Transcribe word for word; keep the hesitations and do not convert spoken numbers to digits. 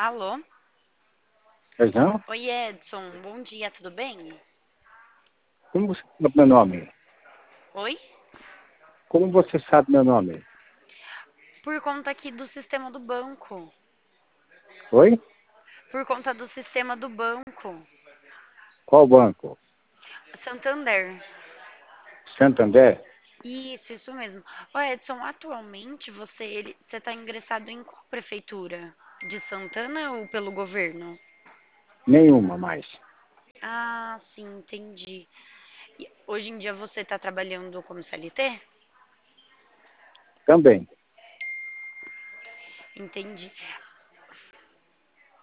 Alô? Pois não? Oi, Edson. Bom dia, tudo bem? Como você sabe meu nome? Oi? Como você sabe meu nome? Por conta aqui do sistema do banco. Oi? Por conta do sistema do banco. Qual banco? Santander. Santander? Isso, isso mesmo. Ô, Edson, atualmente você ele, você está ingressado em qual prefeitura? De Santana ou pelo governo? Nenhuma mais. Ah, sim, entendi. E hoje em dia você está trabalhando como C L T? Também. Entendi.